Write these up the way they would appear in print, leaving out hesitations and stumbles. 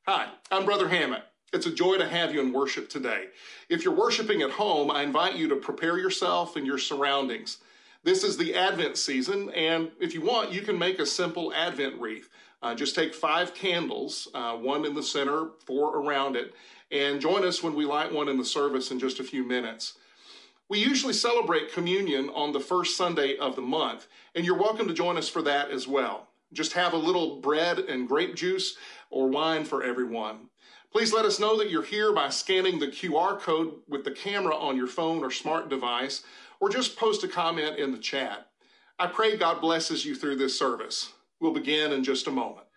Hi, I'm Brother Hammett. It's a joy to have you in worship today. If you're worshiping at home, I invite you to prepare yourself and your surroundings. This is the Advent season, and if you want, you can make a simple Advent wreath. Just take 5 candles, one in the center, 4 around it, and join us when we light one in the service in just a few minutes. We usually celebrate communion on the first Sunday of the month, and you're welcome to join us for that as well. Just have a little bread and grape juice or wine for everyone. Please let us know that you're here by scanning the QR code with the camera on your phone or smart device, or just post a comment in the chat. I pray God blesses you through this service. We'll begin in just a moment.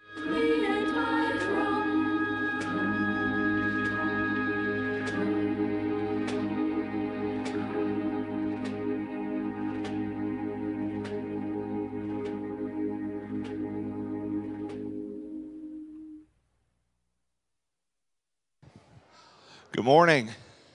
Good morning.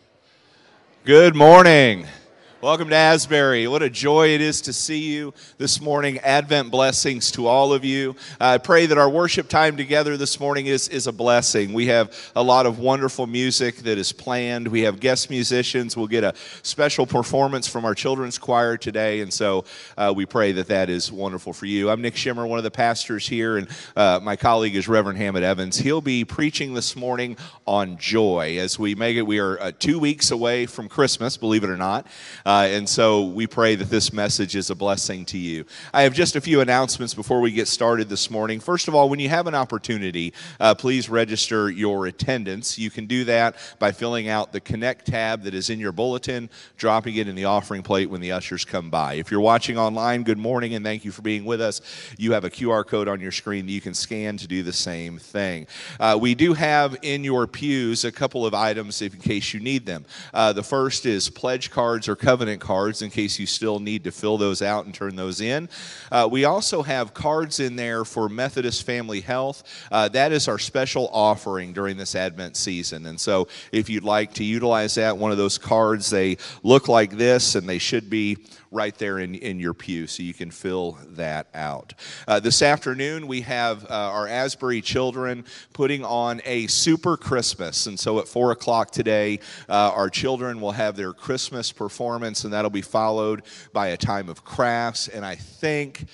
Good morning. Welcome to Asbury. What a joy it is to see you this morning. Advent blessings to all of you. I pray that our worship time together this morning is a blessing. We have a lot of wonderful music that is planned. We have guest musicians. We'll get a special performance from our children's choir today, and so we pray that that is wonderful for you. I'm Nick Shimmer, one of the pastors here, and my colleague is Reverend Hammett Evans. He'll be preaching this morning on joy. As we make it, we are 2 weeks away from Christmas, believe it or not. And so we pray that this message is a blessing to you. I have just a few announcements before we get started this morning. First of all, when you have an opportunity, please register your attendance. You can do that by filling out the Connect tab that is in your bulletin, dropping it in the offering plate when the ushers come by. If you're watching online, good morning and thank you for being with us. You have a QR code on your screen that you can scan to do the same thing. We do have in your pews a couple of items in case you need them. The first is pledge cards or covenant cards in case you still need to fill those out and turn those in. We also have cards in there for Methodist Family Health. That is our special offering during this Advent season. And so if you'd like to utilize that, one of those cards, they look like this and they should be right there in your pew, so you can fill that out. This afternoon, we have our Asbury children putting on a Super Christmas, and so at 4 o'clock today, our children will have their Christmas performance, and that'll be followed by a time of crafts, and I think,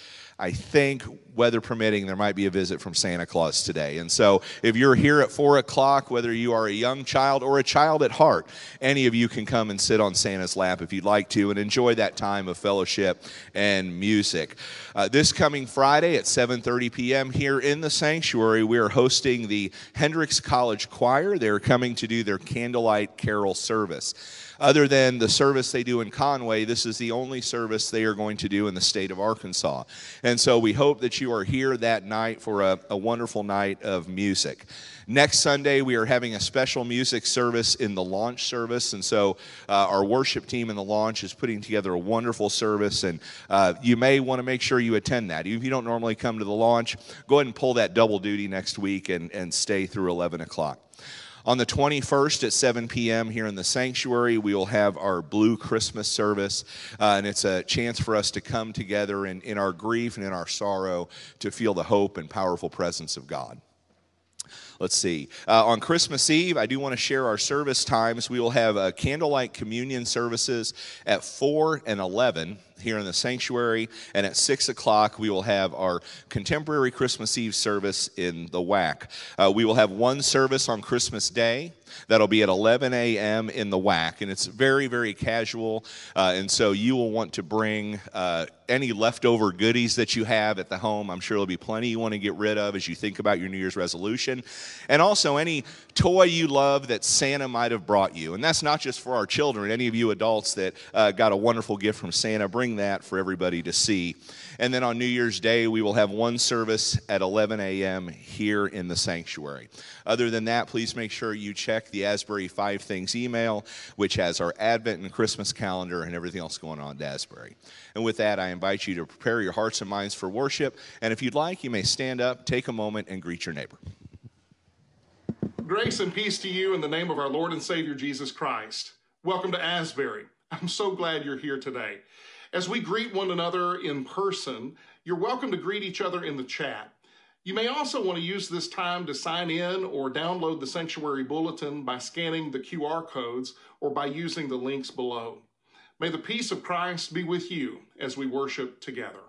weather permitting, there might be a visit from Santa Claus today. And so if you're here at 4 o'clock, whether you are a young child or a child at heart, any of you can come and sit on Santa's lap if you'd like to and enjoy that time of fellowship and music. This coming Friday at 7:30 p.m. here in the sanctuary, we are hosting the Hendricks College Choir. They're coming to do their candlelight carol service. Other than the service they do in Conway, this is the only service they are going to do in the state of Arkansas. And so we hope that you are here that night for a wonderful night of music. Next Sunday, we are having a special music service in the launch service, and so our worship team in the launch is putting together a wonderful service, and you may want to make sure you attend that. Even if you don't normally come to the launch, go ahead and pull that double duty next week and stay through 11 o'clock. On the 21st at 7 p.m. here in the sanctuary, we will have our Blue Christmas service, and it's a chance for us to come together in our grief and in our sorrow to feel the hope and powerful presence of God. Let's see. On Christmas Eve, I do want to share our service times. We will have candlelight communion services at 4 and 11 here in the sanctuary, and at 6 o'clock we will have our contemporary Christmas Eve service in the WAC. We will have one service on Christmas Day. That'll be at 11 a.m. in the WAC, and it's very, very casual, and so you will want to bring any leftover goodies that you have at the home. I'm sure there'll be plenty you want to get rid of as you think about your New Year's resolution, and also any toy you love that Santa might have brought you. And that's not just for our children. Any of you adults that got a wonderful gift from Santa, bring that for everybody to see. And then on New Year's Day, we will have one service at 11 a.m. here in the sanctuary. Other than that, please make sure you check the Asbury 5 Things email, which has our Advent and Christmas calendar and everything else going on at Asbury. And with that, I invite you to prepare your hearts and minds for worship. And if you'd like, you may stand up, take a moment, and greet your neighbor. Grace and peace to you in the name of our Lord and Savior Jesus Christ. Welcome to Asbury. I'm so glad you're here today. As we greet one another in person, you're welcome to greet each other in the chat. You may also want to use this time to sign in or download the Sanctuary Bulletin by scanning the QR codes or by using the links below. May the peace of Christ be with you as we worship together.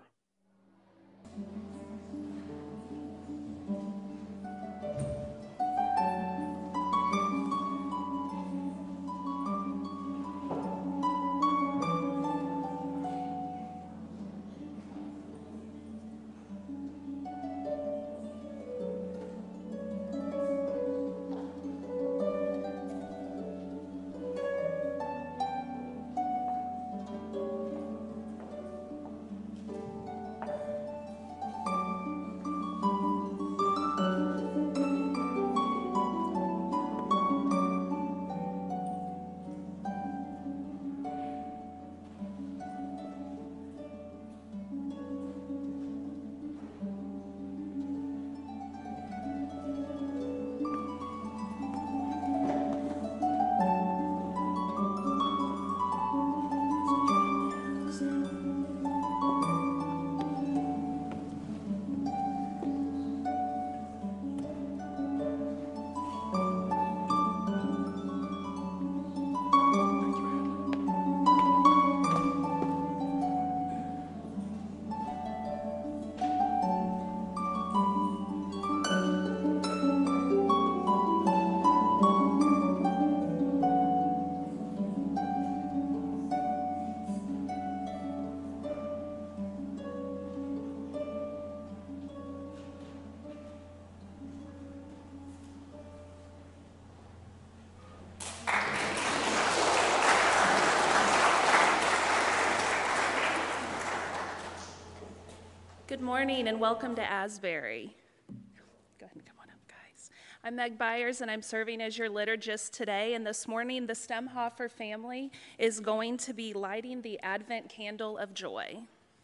Good morning and welcome to Asbury. Go ahead and come on up, guys. I'm Meg Byers and I'm serving as your liturgist today. And this morning, the Stemhofer family is going to be lighting the Advent candle of joy.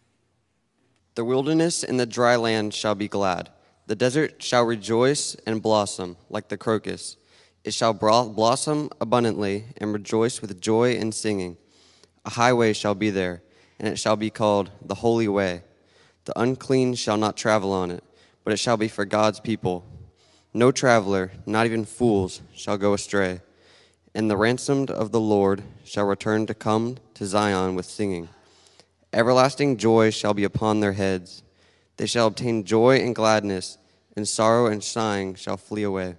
The wilderness and the dry land shall be glad. The desert shall rejoice and blossom like the crocus. It shall blossom abundantly and rejoice with joy and singing. A highway shall be there, and it shall be called the Holy Way. The unclean shall not travel on it, but it shall be for God's people. No traveler, not even fools, shall go astray. And the ransomed of the Lord shall return to come to Zion with singing. Everlasting joy shall be upon their heads. They shall obtain joy and gladness, and sorrow and sighing shall flee away.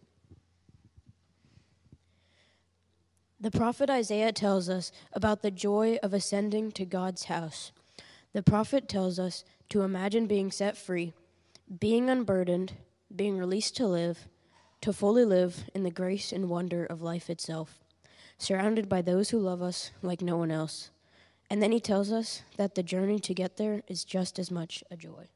The prophet Isaiah tells us about the joy of ascending to God's house. The prophet tells us to imagine being set free, being unburdened, being released to fully live in the grace and wonder of life itself, surrounded by those who love us like no one else. And then he tells us that the journey to get there is just as much a joy.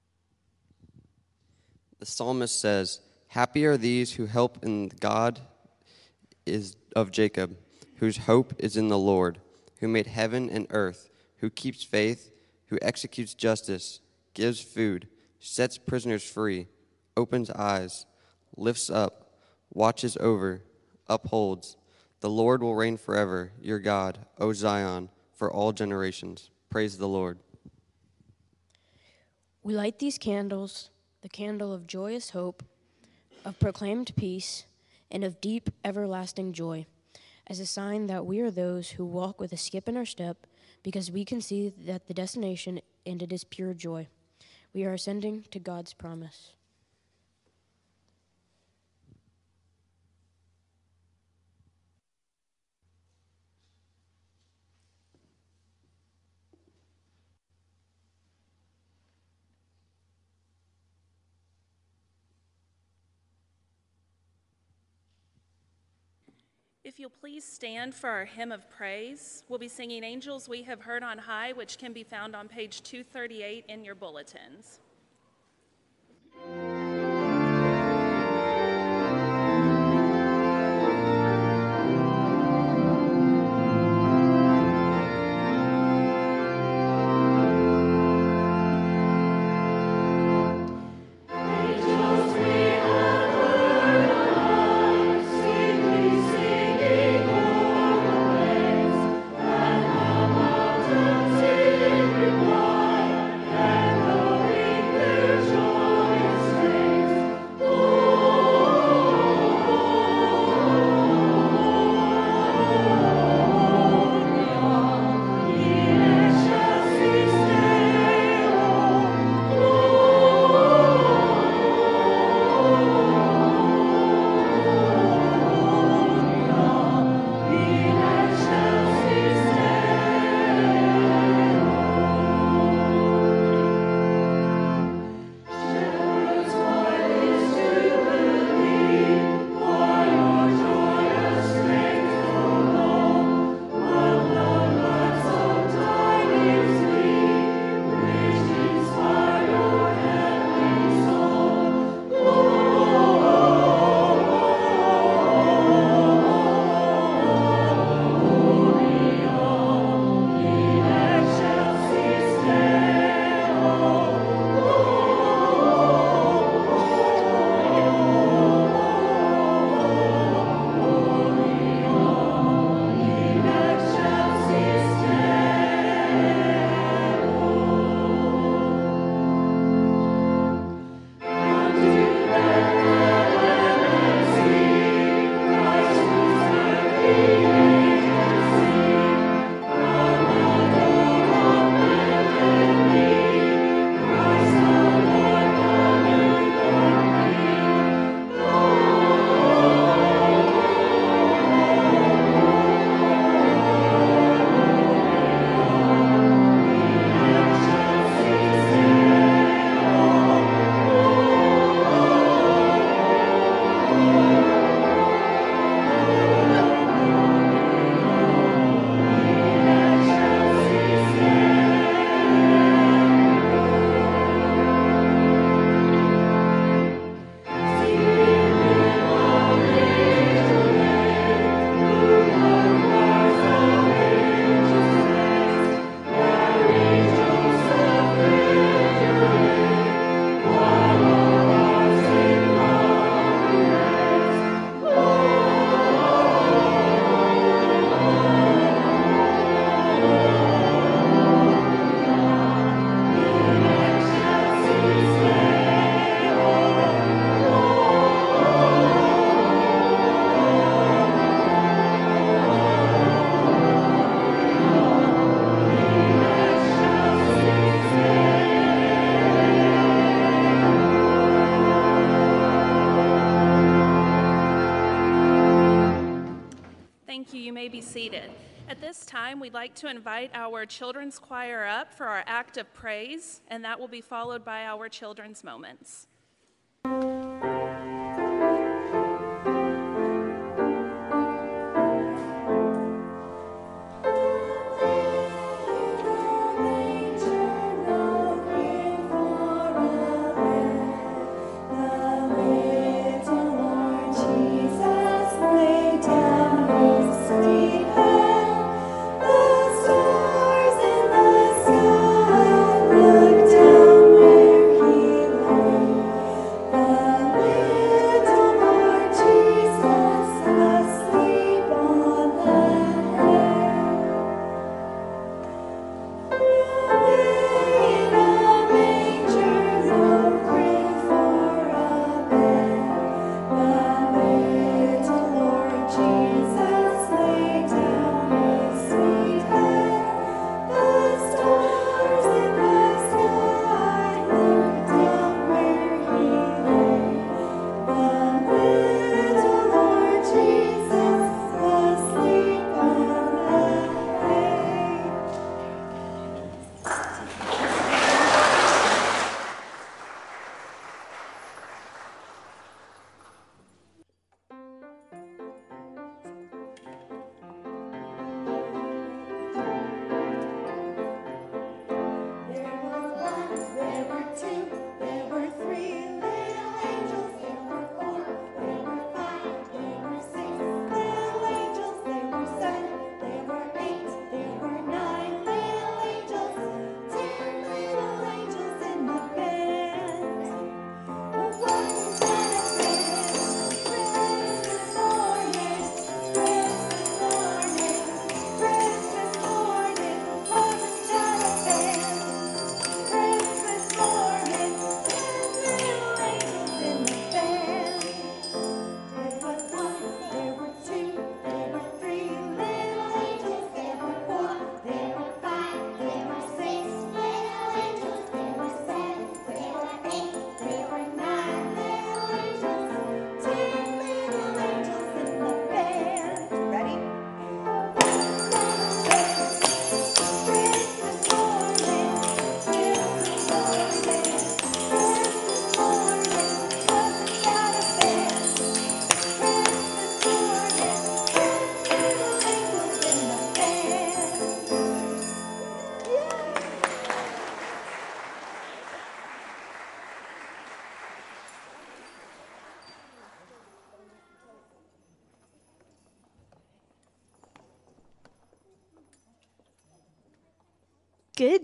The psalmist says, "Happy are these who hope in God is of Jacob, whose hope is in the Lord, who made heaven and earth, who keeps faith, who executes justice, gives food, sets prisoners free, opens eyes, lifts up, watches over, upholds. The Lord will reign forever, your God, O Zion, for all generations." Praise the Lord. We light these candles, the candle of joyous hope, of proclaimed peace, and of deep, everlasting joy, as a sign that we are those who walk with a skip in our step, because we can see that the destination, and it is pure joy. We are ascending to God's promise. If you'll please stand for our hymn of praise, we'll be singing Angels We Have Heard on High, which can be found on page 238 in your bulletins. Glory Thank you. You may be seated. At this time, we'd like to invite our children's choir up for our act of praise, and that will be followed by our children's moments. Good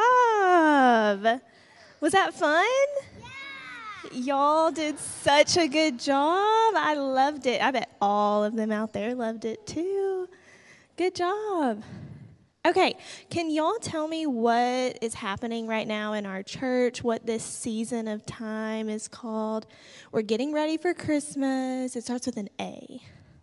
job. Was that fun? Yeah. Y'all did such a good job. I loved it. I bet all of them out there loved it too. Good job. Okay, can y'all tell me what is happening right now in our church, what this season of time is called? We're getting ready for Christmas. It starts with an A.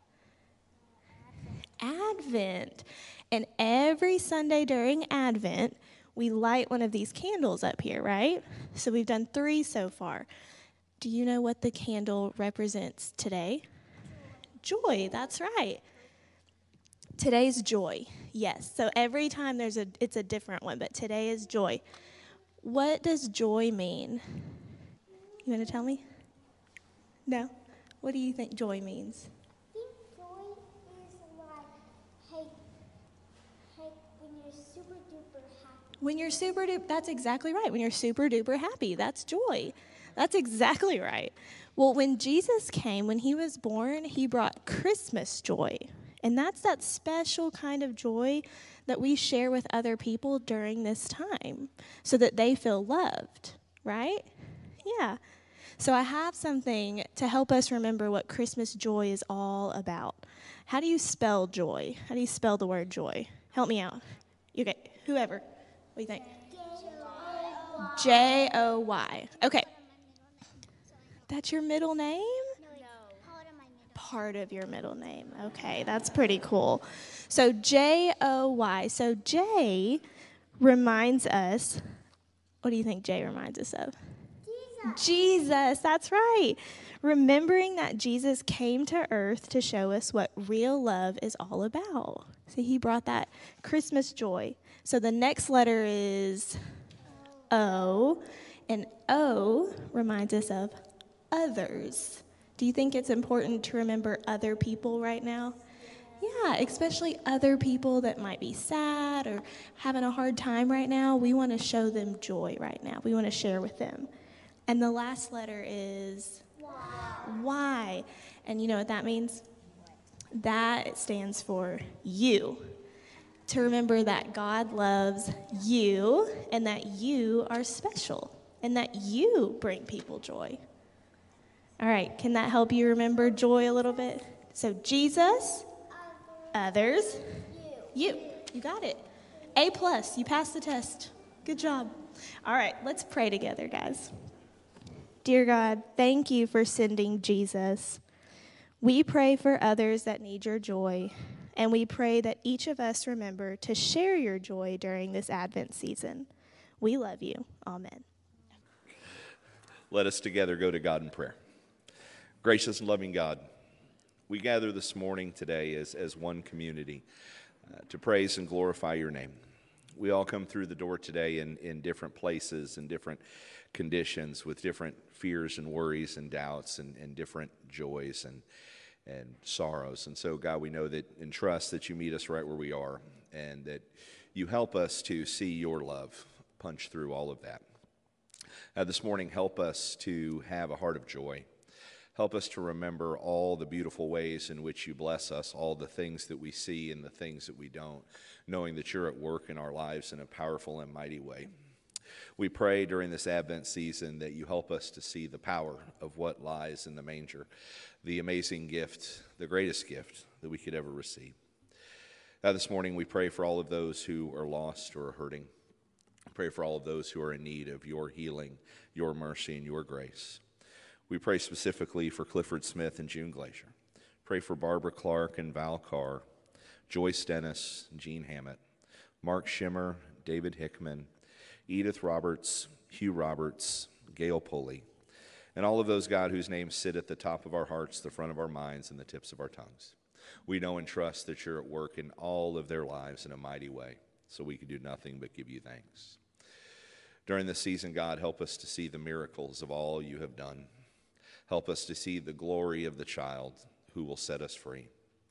Advent. And every Sunday during Advent, we light one of these candles up here, right? So we've done 3 so far. Do you know what the candle represents today? Joy, that's right. Today's joy, yes. So every time it's a different one, but today is joy. What does joy mean? You want to tell me? No? What do you think joy means? I think joy is like, when you're super duper happy. When you're super duper, that's exactly right. When you're super duper happy, that's joy. That's exactly right. Well, when Jesus came, when he was born, he brought Christmas joy. And that's that special kind of joy that we share with other people during this time so that they feel loved, right? Yeah. So I have something to help us remember what Christmas joy is all about. How do you spell joy? How do you spell the word joy? Help me out. Okay, whoever. What do you think? J-O-Y. Okay. That's your middle name? Part of your middle name. Okay, that's pretty cool. So J-O-Y. So J reminds us, what do you think J reminds us of? Jesus, that's right. remembering that Jesus came to earth to show us what real love is all about. So he brought that Christmas joy. So the next letter is O, and O reminds us of others. Do you think it's important to remember other people right now? Yeah, especially other people that might be sad or having a hard time right now. We want to show them joy right now. We want to share with them. And the last letter is Y. And you know what that means? That stands for you. To remember that God loves you and that you are special and that you bring people joy. All right, can that help you remember joy a little bit? So Jesus, others, you. You got it. A+, you passed the test. Good job. All right, let's pray together, guys. Dear God, thank you for sending Jesus. We pray for others that need your joy, and we pray that each of us remember to share your joy during this Advent season. We love you. Amen. Let us together go to God in prayer. Gracious and loving God, we gather this morning today as one community to praise and glorify your name. We all come through the door today in different places and different conditions with different fears and worries and doubts and different joys and sorrows. And so, God, we know that and trust that you meet us right where we are and that you help us to see your love punch through all of that. This morning, help us to have a heart of joy. Help us to remember all the beautiful ways in which you bless us, all the things that we see and the things that we don't, knowing that you're at work in our lives in a powerful and mighty way. We pray during this Advent season that you help us to see the power of what lies in the manger, the amazing gift, the greatest gift that we could ever receive. This morning we pray for all of those who are lost or are hurting. Pray for all of those who are in need of your healing, your mercy, and your grace. We pray specifically for Clifford Smith and June Glacier. Pray for Barbara Clark and Val Carr, Joyce Dennis, Jean Hammett, Mark Schimmer, David Hickman, Edith Roberts, Hugh Roberts, Gail Pulley, and all of those, God, whose names sit at the top of our hearts, the front of our minds, and the tips of our tongues. We know and trust that you're at work in all of their lives in a mighty way, so we can do nothing but give you thanks. During this season, God, help us to see the miracles of all you have done. Help us to see the glory of the child who will set us free.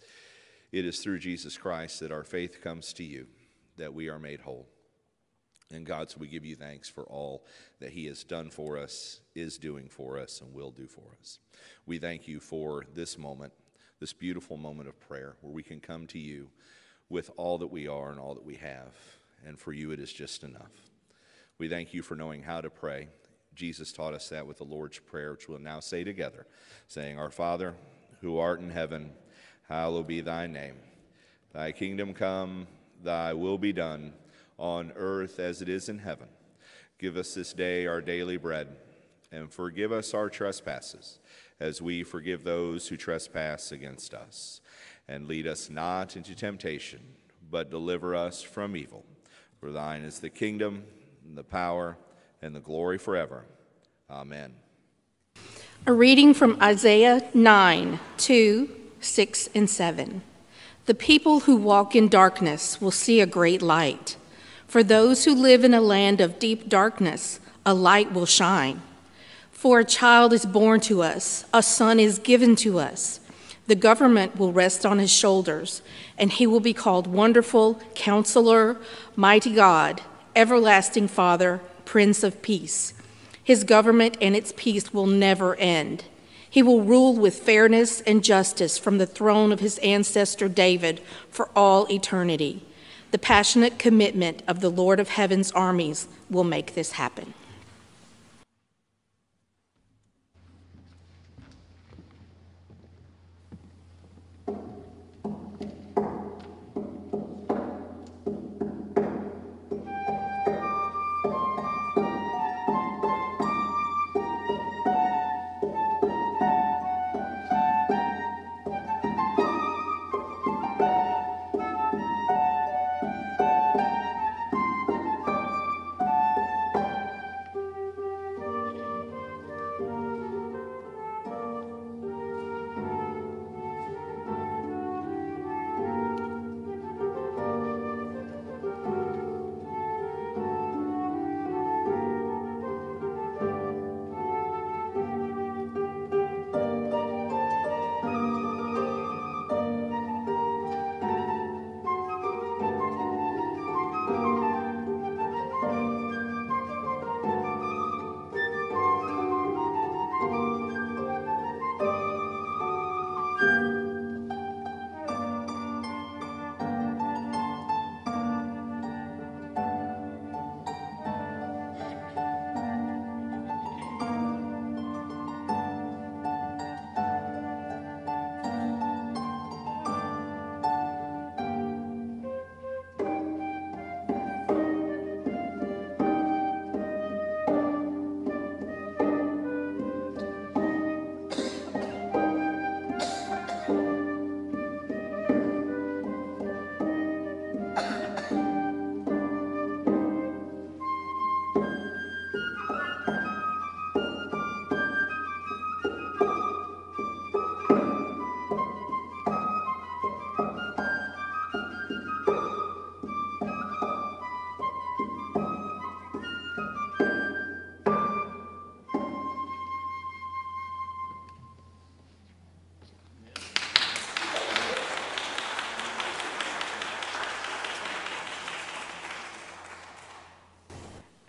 It is through Jesus Christ that our faith comes to you, that we are made whole. And God, so we give you thanks for all that he has done for us, is doing for us, and will do for us. We thank you for this moment, this beautiful moment of prayer, where we can come to you with all that we are and all that we have. And for you, it is just enough. We thank you for knowing how to pray. Jesus taught us that with the Lord's Prayer, which we'll now say together, saying, Our Father, who art in heaven, hallowed be thy name. Thy kingdom come, thy will be done, on earth as it is in heaven. Give us this day our daily bread, and forgive us our trespasses, as we forgive those who trespass against us. And lead us not into temptation, but deliver us from evil. For thine is the kingdom, and the power, and the glory forever. Amen. A reading from Isaiah 9, 2, 6, and 7. The people who walk in darkness will see a great light. For those who live in a land of deep darkness, a light will shine. For a child is born to us, a son is given to us. The government will rest on his shoulders, and he will be called Wonderful, Counselor, Mighty God, Everlasting Father, Prince of Peace. His government and its peace will never end. He will rule with fairness and justice from the throne of his ancestor David for all eternity. The passionate commitment of the Lord of Heaven's armies will make this happen.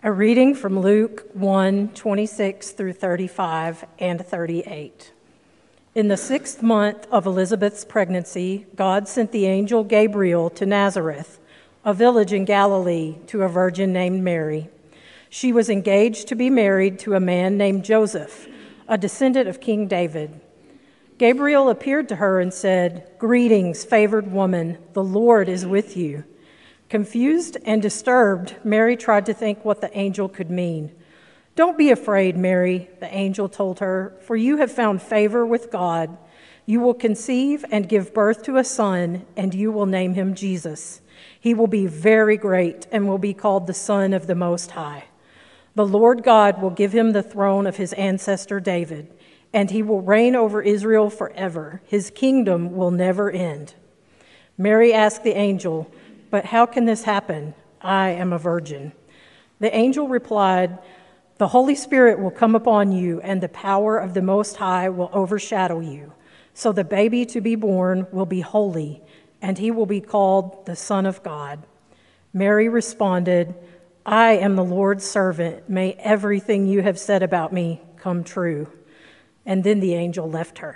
A reading from Luke 1:26 through 35 and 38. In the 6th month of Elizabeth's pregnancy, God sent the angel Gabriel to Nazareth, a village in Galilee, to a virgin named Mary. She was engaged to be married to a man named Joseph, a descendant of King David. Gabriel appeared to her and said, "Greetings, favored woman, the Lord is with you." Confused and disturbed, Mary tried to think what the angel could mean. "Don't be afraid, Mary," the angel told her, "for you have found favor with God. You will conceive and give birth to a son, and you will name him Jesus. He will be very great and will be called the Son of the Most High. The Lord God will give him the throne of his ancestor David, and he will reign over Israel forever. His kingdom will never end." Mary asked the angel, "But how can this happen? I am a virgin." The angel replied, "The Holy Spirit will come upon you, and the power of the Most High will overshadow you. So the baby to be born will be holy, and he will be called the Son of God." Mary responded, "I am the Lord's servant. May everything you have said about me come true." And then the angel left her.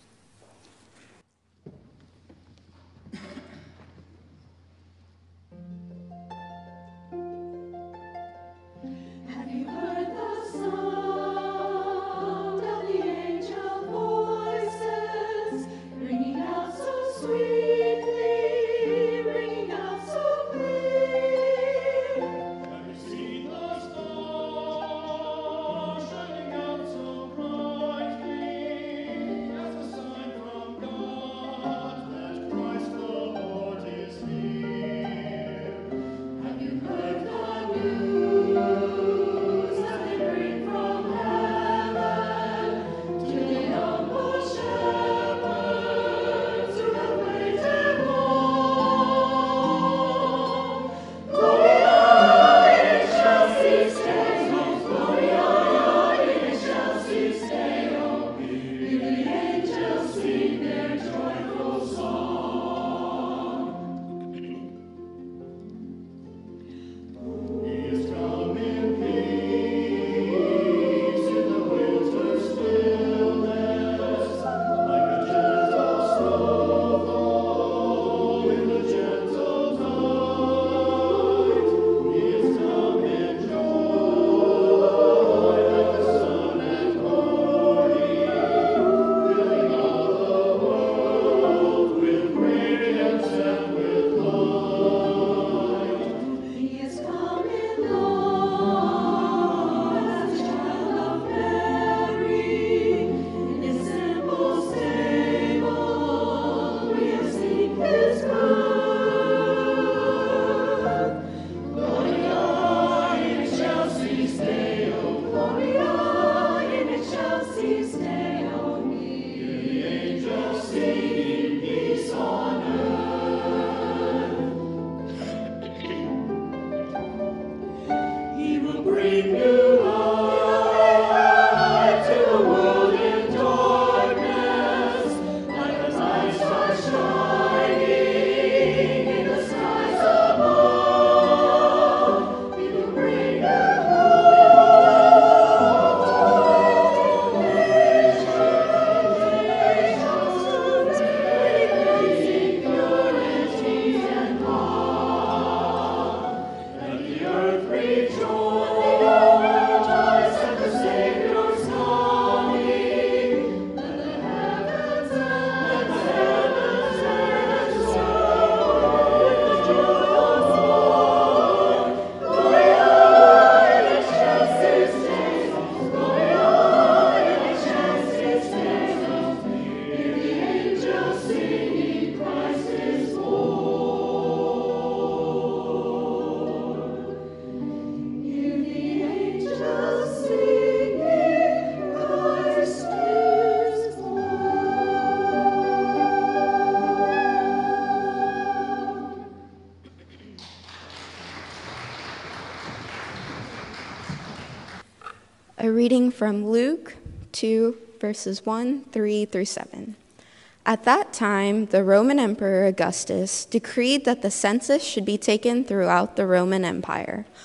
A reading from Luke 2, verses 1, 3 through 7. At that time, the Roman Emperor Augustus decreed that the census should be taken throughout the Roman Empire.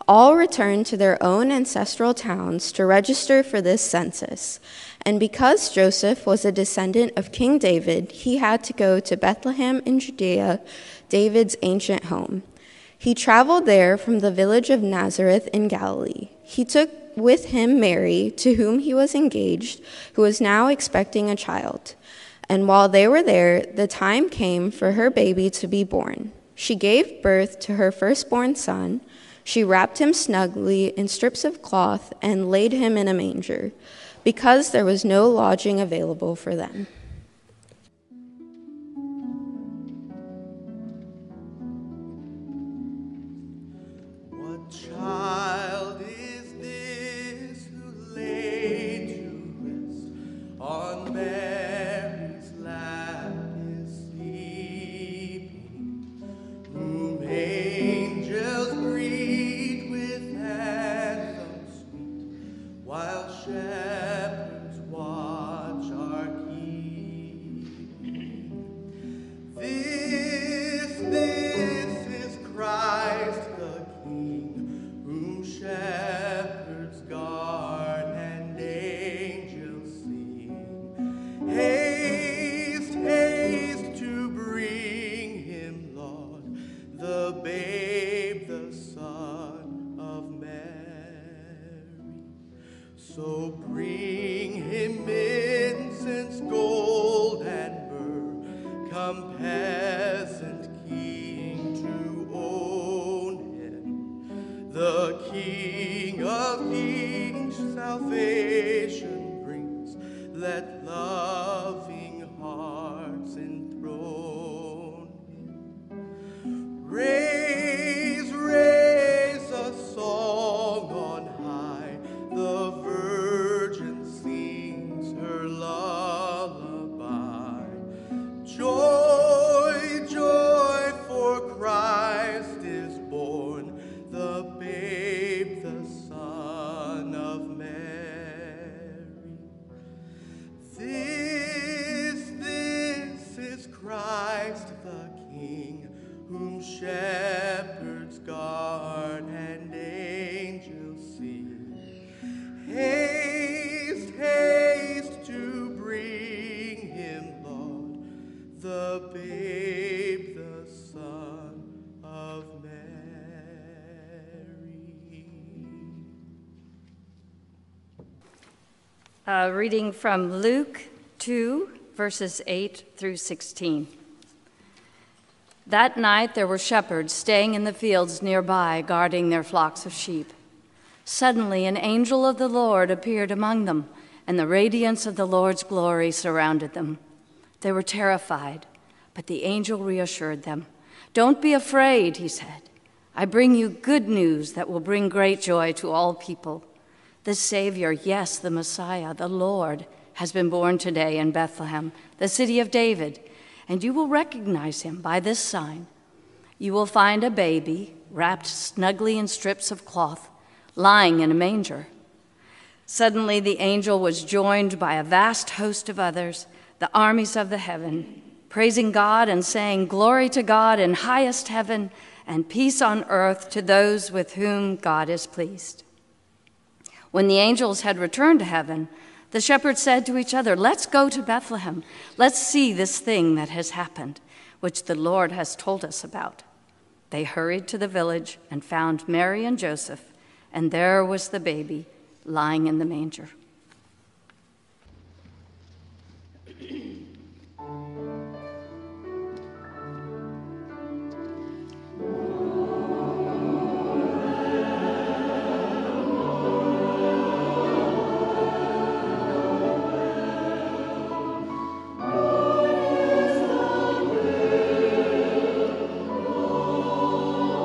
All returned to their own ancestral towns to register for this census. And because Joseph was a descendant of King David, he had to go to Bethlehem in Judea, David's ancient home. He traveled there from the village of Nazareth in Galilee. He took with him Mary, to whom he was engaged, who was now expecting a child. And while they were there, the time came for her baby to be born. She gave birth to her firstborn son. She wrapped him snugly in strips of cloth and laid him in a manger, because there was no lodging available for them. What child is this who laid to rest on Mary's lap is sleeping, whom angels greet with anthems sweet, while shepherds watch our keeping. This is Christ the King, whom shepherds guard and angels sing. Haste, haste to bring him, Lord, the babe, the Son of Mary. So bring him incense, gold, and myrrh. Come, peasant king, to own him. The King of kings salvation brings. Let loving hearts enthrone him. Raise, raise a song on high. The Virgin sings her lullaby. Joy, joy, for Christ is born, the babe, the Son of Mary. This is Christ the King, whom shepherds guard and angels sing. Haste, haste to bring him, Lord, the babe, the Son of Mary. Reading from Luke 2, verses 8 through 16. That night there were shepherds staying in the fields nearby, guarding their flocks of sheep. Suddenly an angel of the Lord appeared among them, and the radiance of the Lord's glory surrounded them. They were terrified, but the angel reassured them. "Don't be afraid," he said. "I bring you good news that will bring great joy to all people. The Savior, yes, the Messiah, the Lord, has been born today in Bethlehem, the city of David, and you will recognize him by this sign. You will find a baby wrapped snugly in strips of cloth, lying in a manger." Suddenly the angel was joined by a vast host of others, the armies of the heaven, praising God and saying, "Glory to God in highest heaven, and peace on earth to those with whom God is pleased." When the angels had returned to heaven, the shepherds said to each other, "Let's go to Bethlehem. Let's see this thing that has happened, which the Lord has told us about." They hurried to the village and found Mary and Joseph, and there was the baby lying in the manger.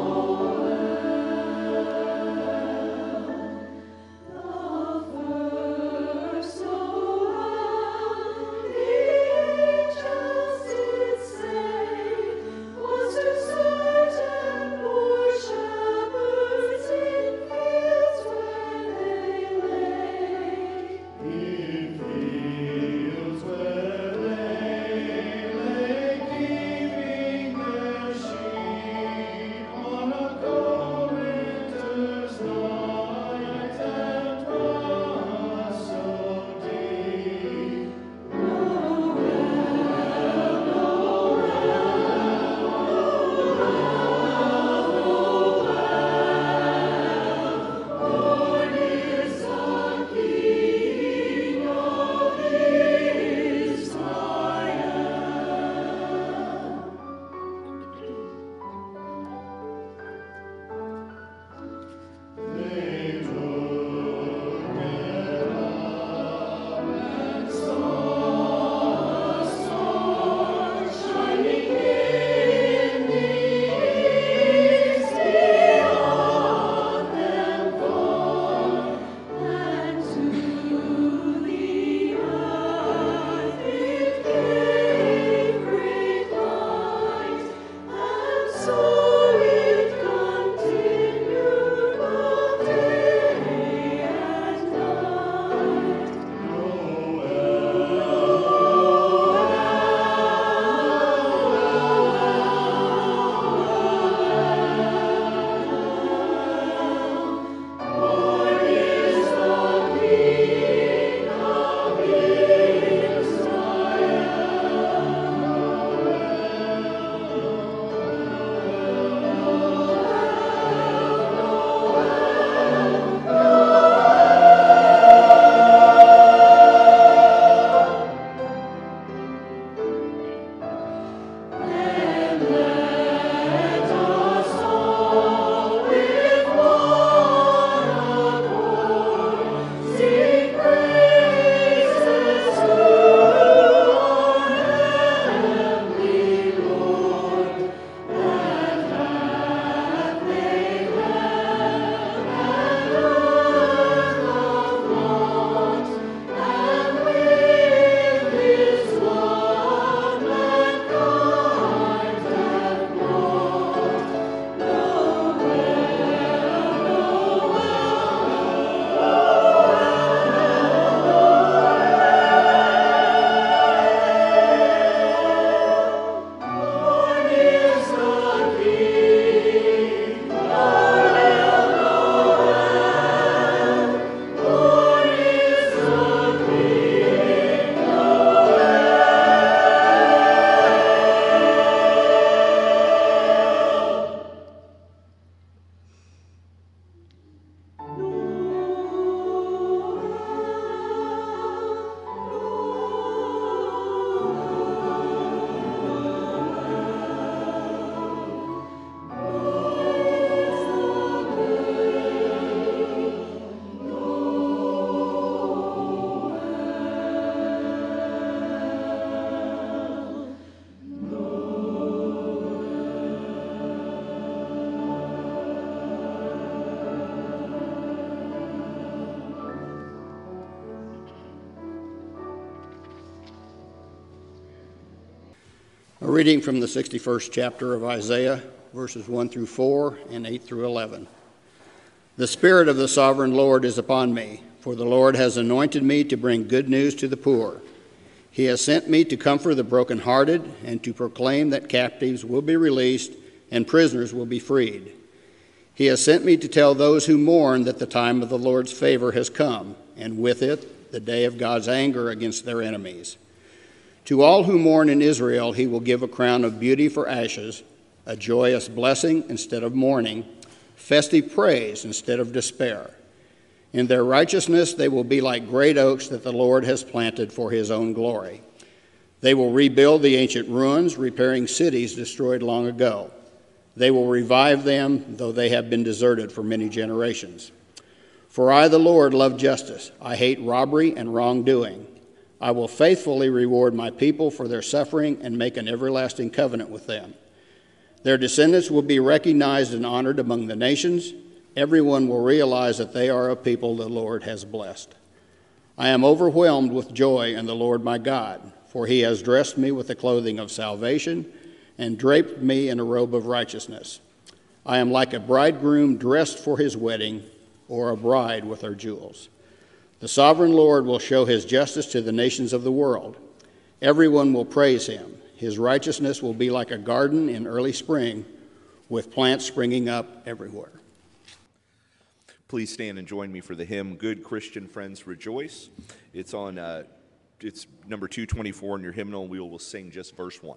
The A reading from the 61st chapter of Isaiah, verses 1 through 4 and 8 through 11. The Spirit of the Sovereign Lord is upon me, for the Lord has anointed me to bring good news to the poor. He has sent me to comfort the brokenhearted and to proclaim that captives will be released and prisoners will be freed. He has sent me to tell those who mourn that the time of the Lord's favor has come, and with it, the day of God's anger against their enemies. To all who mourn in Israel, he will give a crown of beauty for ashes, a joyous blessing instead of mourning, festive praise instead of despair. In their righteousness, they will be like great oaks that the Lord has planted for his own glory. They will rebuild the ancient ruins, repairing cities destroyed long ago. They will revive them, though they have been deserted for many generations. For I, the Lord, love justice. I hate robbery and wrongdoing. I will faithfully reward my people for their suffering and make an everlasting covenant with them. Their descendants will be recognized and honored among the nations. Everyone will realize that they are a people the Lord has blessed. I am overwhelmed with joy in the Lord my God, for he has dressed me with the clothing of salvation and draped me in a robe of righteousness. I am like a bridegroom dressed for his wedding, or a bride with her jewels. The sovereign Lord will show his justice to the nations of the world. Everyone will praise him. His righteousness will be like a garden in early spring, with plants springing up everywhere. Please stand and join me for the hymn, Good Christian Friends Rejoice. It's on, it's number 224 in your hymnal. We will sing just verse 1.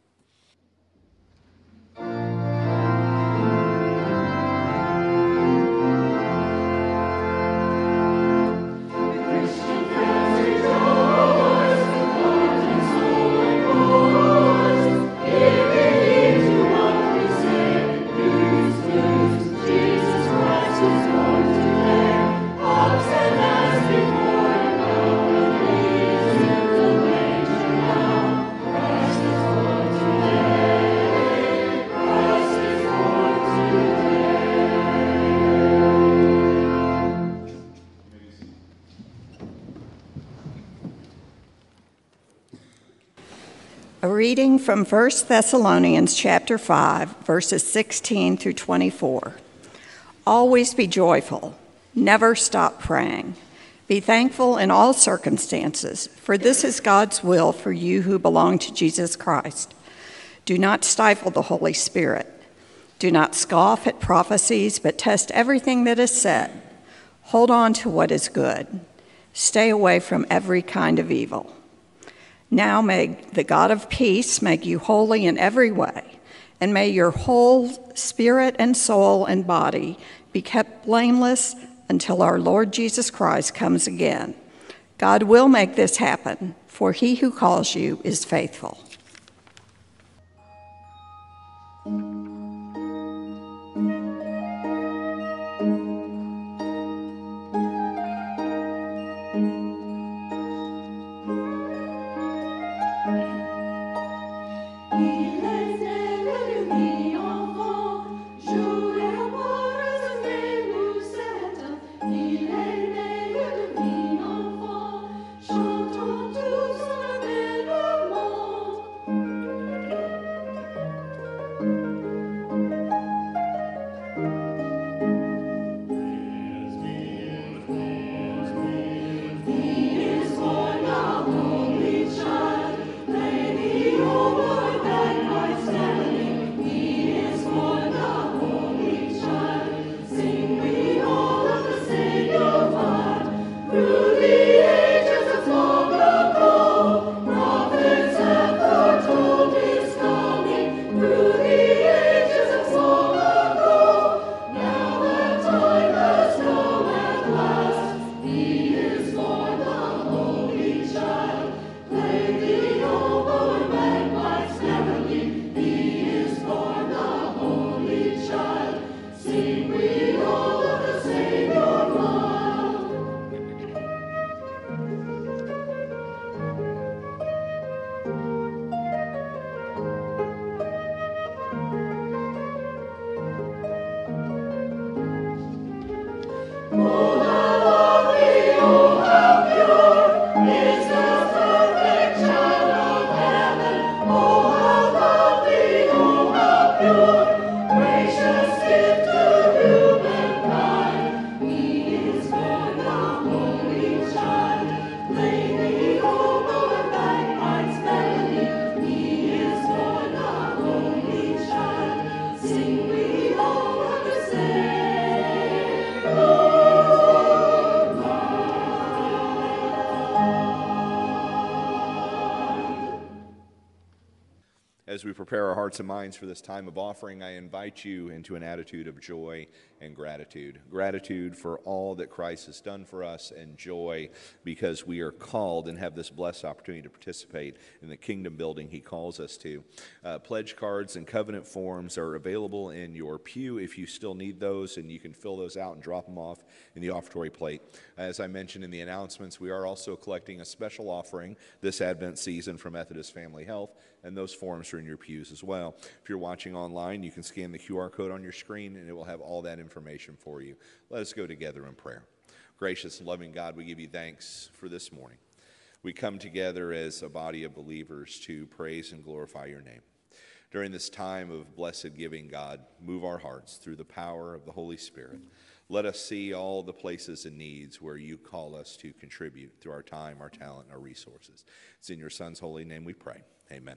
A reading from 1 Thessalonians chapter 5, verses 16 through 24. Always be joyful, never stop praying. Be thankful in all circumstances, for this is God's will for you who belong to Jesus Christ. Do not stifle the Holy Spirit. Do not scoff at prophecies, but test everything that is said. Hold on to what is good. Stay away from every kind of evil. Now may the God of peace make you holy in every way, and may your whole spirit and soul and body be kept blameless until our Lord Jesus Christ comes again. God will make this happen, for he who calls you is faithful. As we prepare our hearts and minds for this time of offering, I invite you into an attitude of joy and gratitude. Gratitude for all that Christ has done for us, and joy because we are called and have this blessed opportunity to participate in the kingdom building he calls us to. Pledge cards and covenant forms are available in your pew if you still need those, and you can fill those out and drop them off in the offertory plate. As I mentioned in the announcements, we are also collecting a special offering this Advent season for Methodist Family Health, and those forms are in your pews as well. If you're watching online, you can scan the QR code on your screen, and it will have all that information for you. Let us go together in prayer. Gracious and loving God, we give you thanks for this morning. We come together as a body of believers to praise and glorify your name. During this time of blessed giving, God, move our hearts through the power of the Holy Spirit. Let us see all the places and needs where you call us to contribute through our time, our talent, and our resources. It's in your Son's holy name we pray. Amen.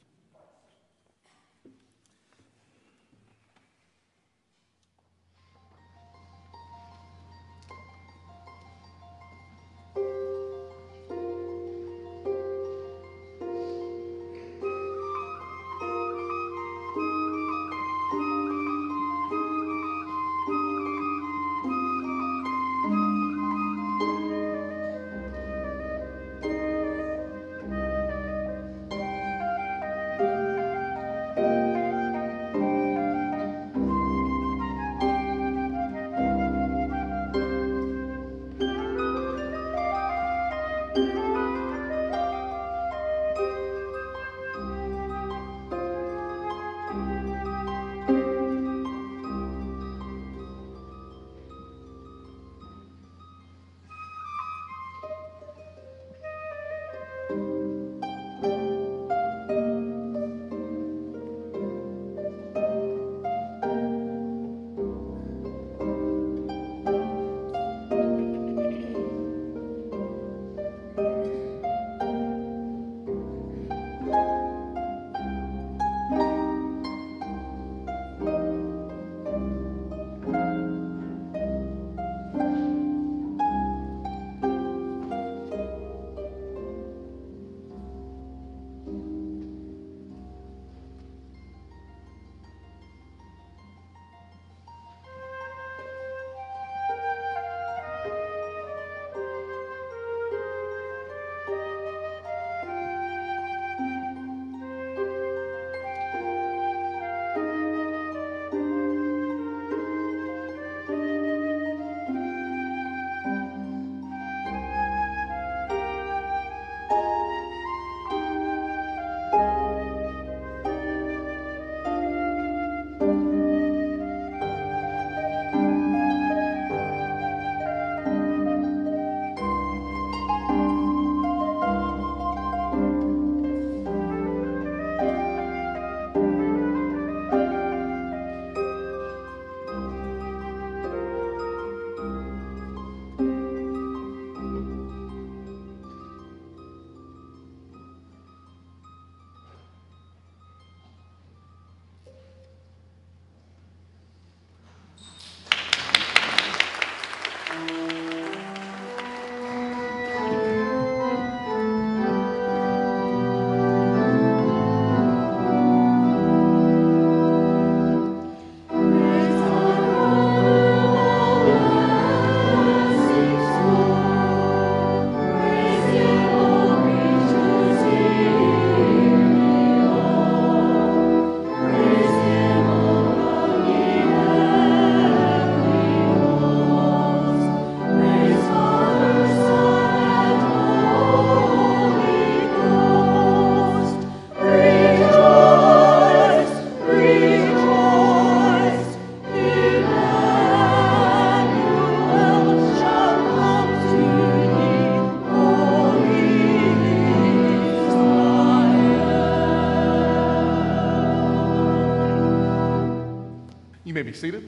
You may be seated.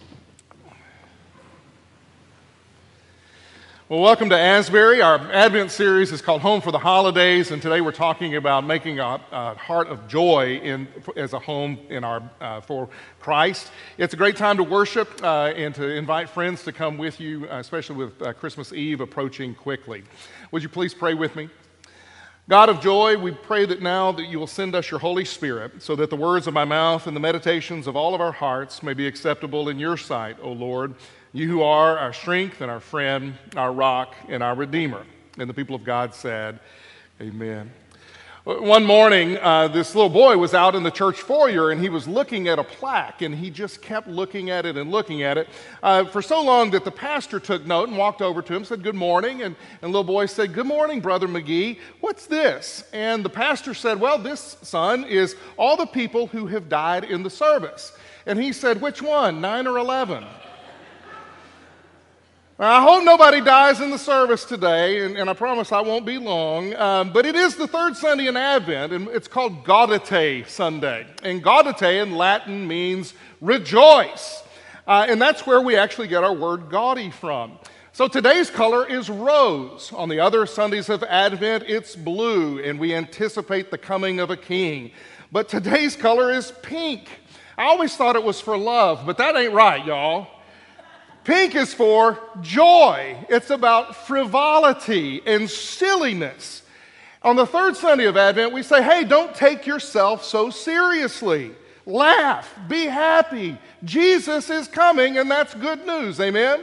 Well, welcome to Asbury. Our Advent series is called Home for the Holidays, and today we're talking about making a heart of joy as a home in for Christ. It's a great time to worship and to invite friends to come with you, especially with Christmas Eve approaching quickly. Would you please pray with me? God of joy, we pray that now that you will send us your Holy Spirit so that the words of my mouth and the meditations of all of our hearts may be acceptable in your sight, O Lord, you who are our strength and our friend, our rock and our Redeemer. And the people of God said, amen. One morning, this little boy was out in the church foyer, and he was looking at a plaque, and he just kept looking at it and looking at it for so long that the pastor took note and walked over to him, said, good morning, and the little boy said, good morning, Brother McGee. What's this? And the pastor said, well, this, son, is all the people who have died in the service. And he said, which one, 9 or 11? I hope nobody dies in the service today, and I promise I won't be long, but it is the third Sunday in Advent, and it's called Gaudete Sunday. And Gaudete in Latin means rejoice, and that's where we actually get our word gaudy from. So today's color is rose. On the other Sundays of Advent, it's blue, and we anticipate the coming of a king. But today's color is pink. I always thought it was for love, but that ain't right, y'all. Pink is for joy. It's about frivolity and silliness. On the third Sunday of Advent, we say, hey, don't take yourself so seriously. Laugh, be happy. Jesus is coming, and that's good news. Amen?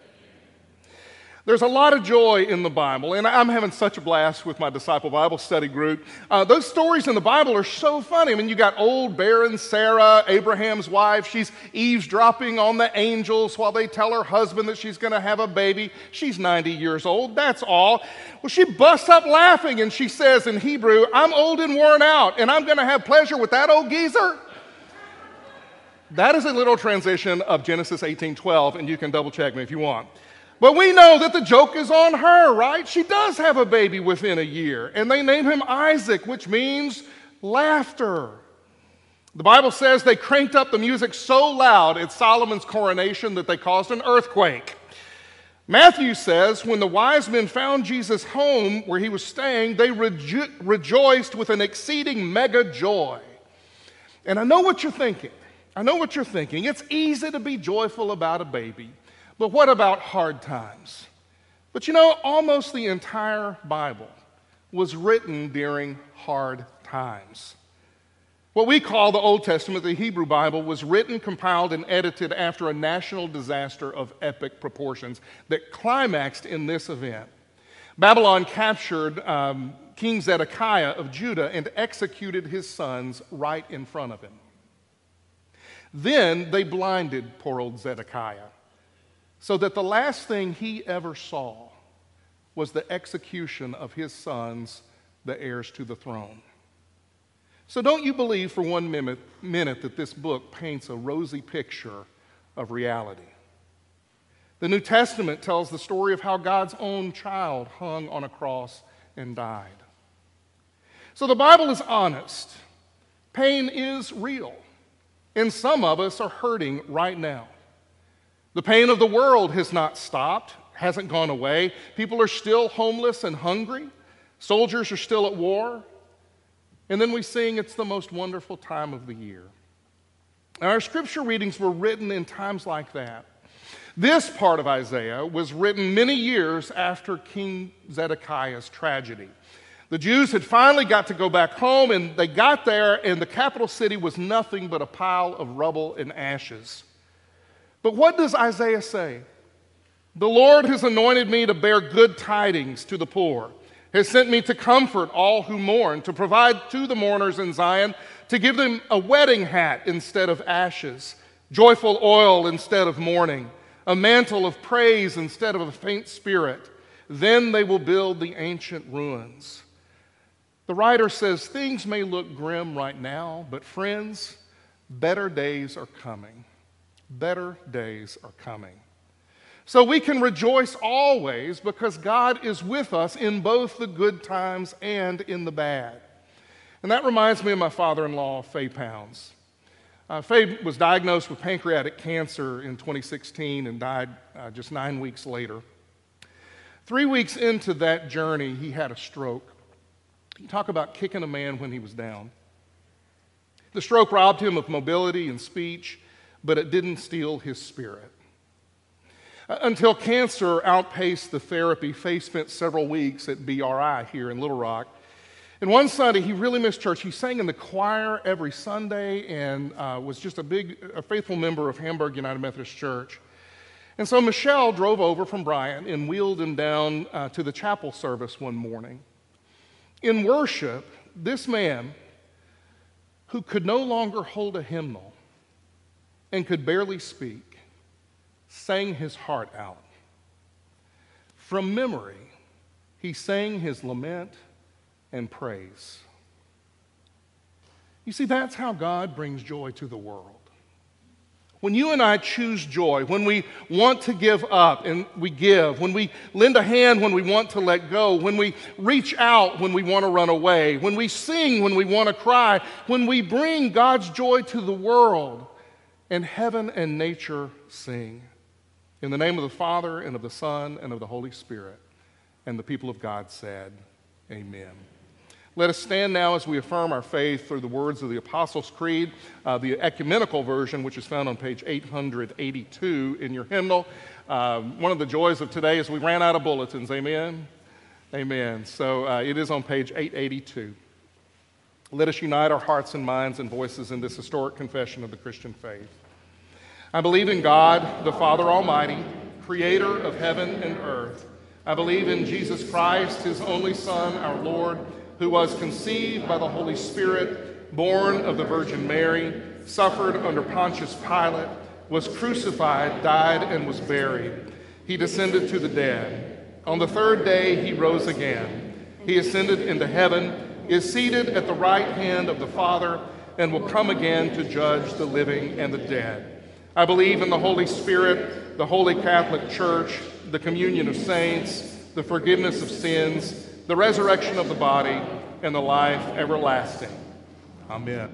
There's a lot of joy in the Bible, and I'm having such a blast with my Disciple Bible Study group. Those stories in the Bible are so funny. I mean, you got old barren Sarah, Abraham's wife. She's eavesdropping on the angels while they tell her husband that she's going to have a baby. She's 90 years old, that's all. Well, she busts up laughing, and she says in Hebrew, I'm old and worn out, and I'm going to have pleasure with that old geezer. That is a little transition of Genesis 18:12, and you can double check me if you want. But we know that the joke is on her, right? She does have a baby within a year, and they name him Isaac, which means laughter. The Bible says they cranked up the music so loud at Solomon's coronation that they caused an earthquake. Matthew says when the wise men found Jesus home where he was staying, they rejoiced with an exceeding mega joy. And I know what you're thinking. It's easy to be joyful about a baby. But what about hard times? But you know, almost the entire Bible was written during hard times. What we call the Old Testament, the Hebrew Bible, was written, compiled, and edited after a national disaster of epic proportions that climaxed in this event. Babylon captured King Zedekiah of Judah and executed his sons right in front of him. Then they blinded poor old Zedekiah, so that the last thing he ever saw was the execution of his sons, the heirs to the throne. So don't you believe for one minute that this book paints a rosy picture of reality. The New Testament tells the story of how God's own child hung on a cross and died. So the Bible is honest. Pain is real, and some of us are hurting right now. The pain of the world has not stopped, hasn't gone away. People are still homeless and hungry. Soldiers are still at war. And then we sing, it's the most wonderful time of the year. And our scripture readings were written in times like that. This part of Isaiah was written many years after King Zedekiah's tragedy. The Jews had finally got to go back home, and they got there, and the capital city was nothing but a pile of rubble and ashes. But what does Isaiah say? The Lord has anointed me to bear good tidings to the poor, has sent me to comfort all who mourn, to provide to the mourners in Zion, to give them a wedding hat instead of ashes, joyful oil instead of mourning, a mantle of praise instead of a faint spirit. Then they will build the ancient ruins. The writer says things may look grim right now, but friends, better days are coming. Better days are coming. So we can rejoice always because God is with us in both the good times and in the bad. And that reminds me of my father-in-law, Fay Pounds. Fay was diagnosed with pancreatic cancer in 2016 and died just 9 weeks later. 3 weeks into that journey, he had a stroke. You talk about kicking a man when he was down. The stroke robbed him of mobility and speech, but it didn't steal his spirit. Until cancer outpaced the therapy, Faye spent several weeks at BRI here in Little Rock. And one Sunday, he really missed church. He sang in the choir every Sunday and was just a faithful member of Hamburg United Methodist Church. And so Michelle drove over from Bryant and wheeled him down to the chapel service one morning. In worship, this man, who could no longer hold a hymnal and could barely speak, sang his heart out. From memory, he sang his lament and praise. You see, that's how God brings joy to the world. When you and I choose joy, when we want to give up and we give, when we lend a hand when we want to let go, when we reach out when we want to run away, when we sing when we want to cry, when we bring God's joy to the world, and heaven and nature sing. In the name of the Father, and of the Son, and of the Holy Spirit. And the people of God said, amen. Let us stand now as we affirm our faith through the words of the Apostles' Creed, the ecumenical version, which is found on page 882 in your hymnal. One of the joys of today is we ran out of bulletins, amen? Amen. So it is on page 882. Let us unite our hearts and minds and voices in this historic confession of the Christian faith. I believe in God, the Father Almighty, creator of heaven and earth. I believe in Jesus Christ, his only Son, our Lord, who was conceived by the Holy Spirit, born of the Virgin Mary, suffered under Pontius Pilate, was crucified, died, and was buried. He descended to the dead. On the third day he rose again. He ascended into heaven, is seated at the right hand of the Father, and will come again to judge the living and the dead. I believe in the Holy Spirit, the Holy Catholic Church, the communion of saints, the forgiveness of sins, the resurrection of the body, and the life everlasting. Amen.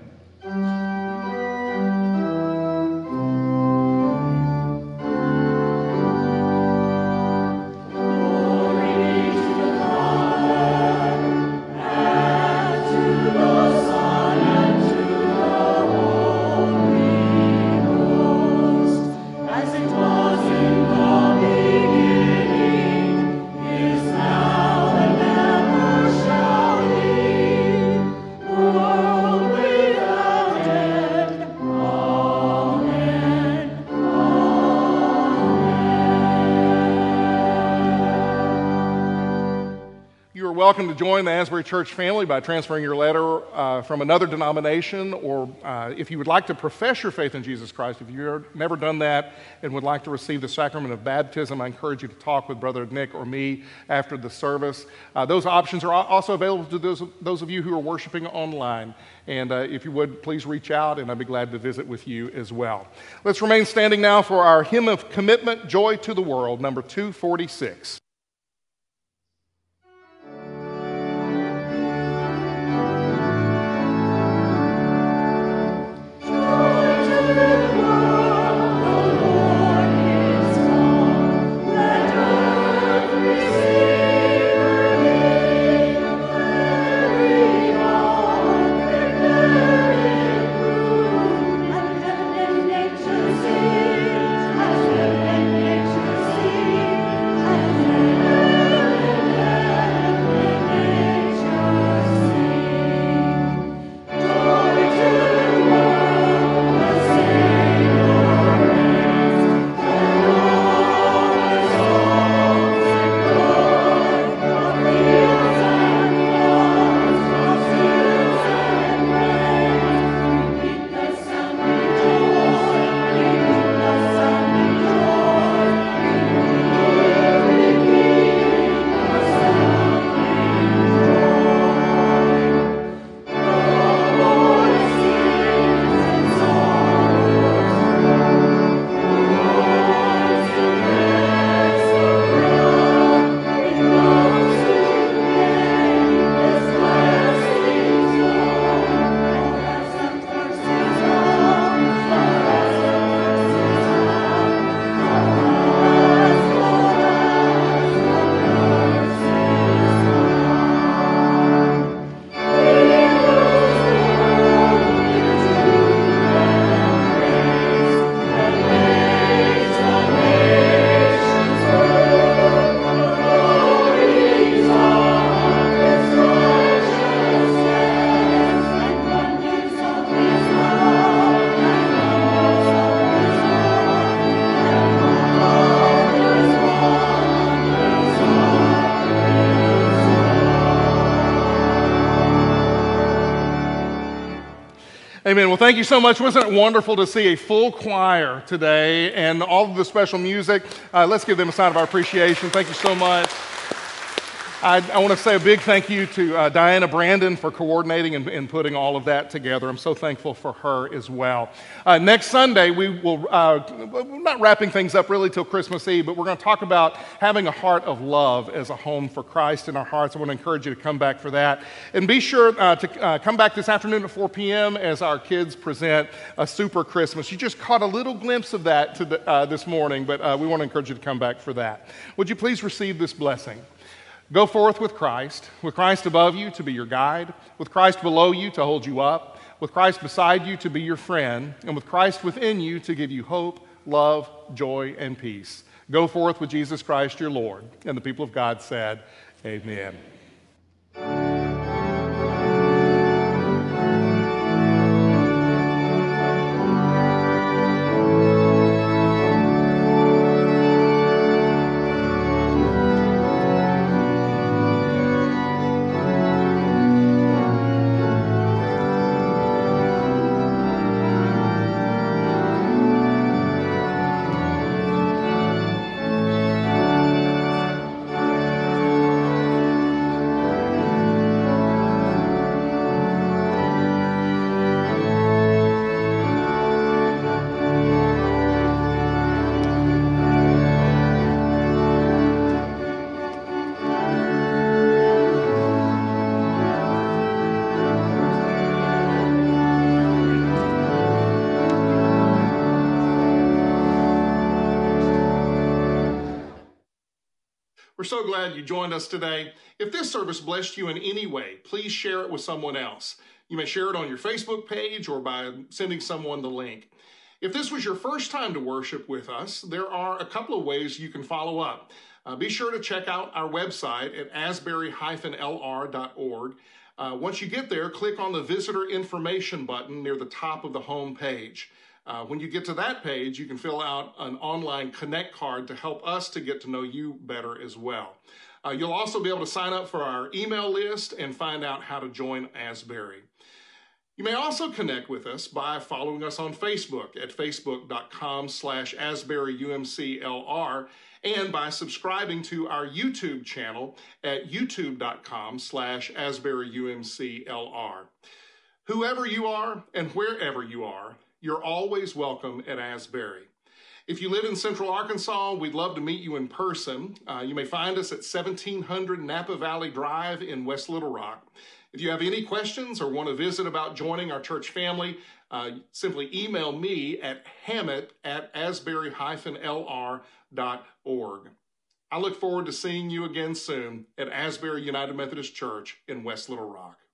Welcome to join the Asbury Church family by transferring your letter from another denomination, or if you would like to profess your faith in Jesus Christ, if you've never done that and would like to receive the sacrament of baptism, I encourage you to talk with Brother Nick or me after the service. Those options are also available to those of you who are worshiping online. And if you would, please reach out, and I'd be glad to visit with you as well. Let's remain standing now for our hymn of commitment, Joy to the World, number 246. Amen. Amen. Well, thank you so much. Wasn't it wonderful to see a full choir today and all of the special music? Let's give them a sign of our appreciation. Thank you so much. I want to say a big thank you to Diana Brandon for coordinating and putting all of that together. I'm so thankful for her as well. Next Sunday, we will, we're not wrapping things up really till Christmas Eve, but we're going to talk about having a heart of love as a home for Christ in our hearts. I want to encourage you to come back for that. And be sure to come back this afternoon at 4 p.m. as our kids present a Super Christmas. You just caught a little glimpse of that this morning, but we want to encourage you to come back for that. Would you please receive this blessing? Go forth with Christ above you to be your guide, with Christ below you to hold you up, with Christ beside you to be your friend, and with Christ within you to give you hope, love, joy, and peace. Go forth with Jesus Christ your Lord. And the people of God said, amen. We're so glad you joined us today. If this service blessed you in any way, please share it with someone else. You may share it on your Facebook page or by sending someone the link. If this was your first time to worship with us, there are a couple of ways you can follow up. Be sure to check out our website at asbury-lr.org. Once you get there, click on the Visitor Information button near the top of the home page. When you get to that page, you can fill out an online Connect card to help us to get to know you better as well. You'll also be able to sign up for our email list and find out how to join Asbury. You may also connect with us by following us on Facebook at facebook.com/AsburyUMCLR and by subscribing to our YouTube channel at youtube.com/AsburyUMCLR. Whoever you are and wherever you are, you're always welcome at Asbury. If you live in Central Arkansas, we'd love to meet you in person. You may find us at 1700 Napa Valley Drive in West Little Rock. If you have any questions or want to visit about joining our church family, simply email me at hammett@asbury-lr.org. I look forward to seeing you again soon at Asbury United Methodist Church in West Little Rock.